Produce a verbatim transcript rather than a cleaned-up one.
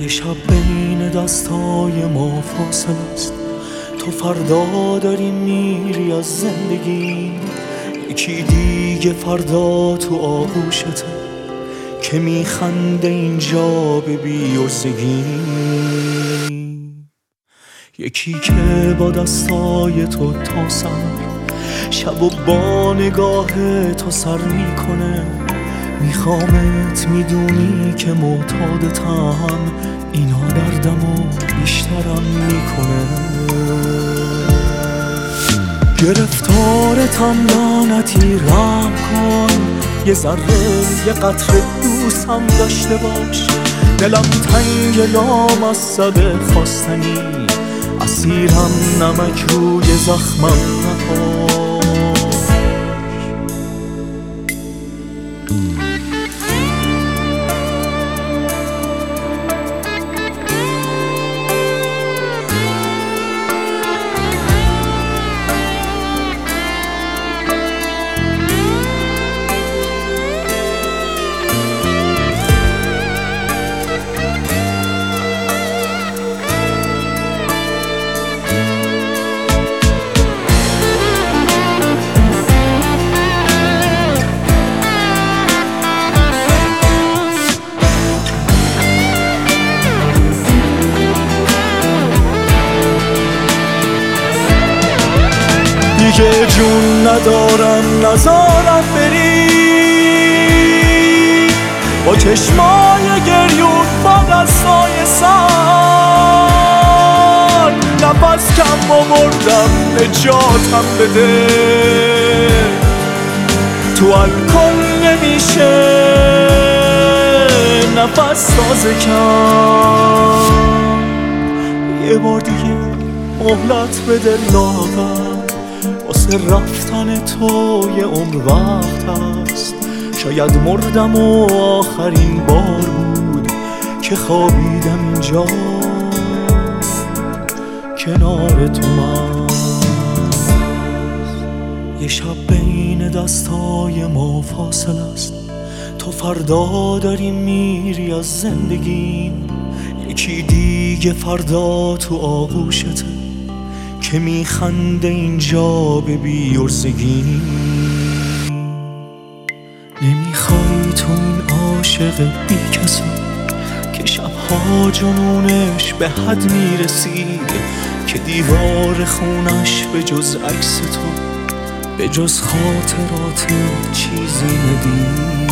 یه شب بین دستای ما فاصله است، تو فردا داری میری از زندگی، یکی دیگه فردا تو آغوشته که میخنده اینجا به بی‌عرضگی. یکی که با دستای تو تا سر شب و با نگاه تو سر میکنه، میخوامت میدونی که معتادتم، اینا دردمو بیشترم میکنه. گرفتارتم لعنتی رحم کن، یه ذره یه قطره دوستم داشته باش، دلم تنگ لام از صد خواستنی، اسیرم نمک روی زخمم نپاش. دیگه جون ندارم نزارم بری، با چشمای گریون با دستای سر، نفس کم آوردم نجاتم بده، تو الکل نمیشه نفس تازه کم. یه بار دیگه مهلت بده لاغر، واسه رفتن تو یه عمر وقت هست، شاید مردم و آخرین بار بود که خوابیدم اینجا کنار تو من. یه شب بین دستای ما فاصله است، تو فردا داری میری از زندگی، یکی دیگه فردا تو آغوشته که میخنده اینجا به بی‌عرضگی. نمیخوای تو این عاشق بی کسی که شبها جنونش به حد میرسید، که دیوار خونش به جز عکس تو به جز خاطرات چیزی ندید.